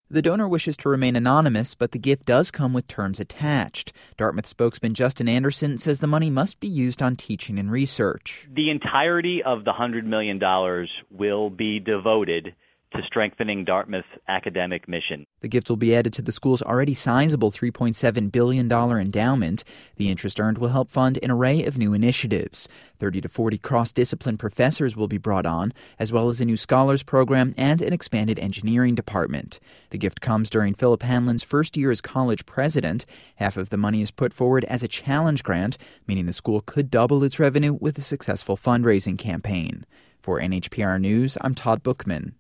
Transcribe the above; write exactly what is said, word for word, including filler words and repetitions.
The donor wishes to remain anonymous, but the gift does come with terms attached. Dartmouth spokesman Justin Anderson says the money must be used on teaching and research. The entirety of the one hundred million dollars will be devoted to strengthening Dartmouth's academic mission. The gift will be added to the school's already sizable three point seven billion dollars endowment. The interest earned will help fund an array of new initiatives. thirty to forty cross-discipline professors will be brought on, as well as a new scholars program and an expanded engineering department. The gift comes during Philip Hanlon's first year as college president. Half of the money is put forward as a challenge grant, meaning the school could double its revenue with a successful fundraising campaign. For N H P R News, I'm Todd Bookman.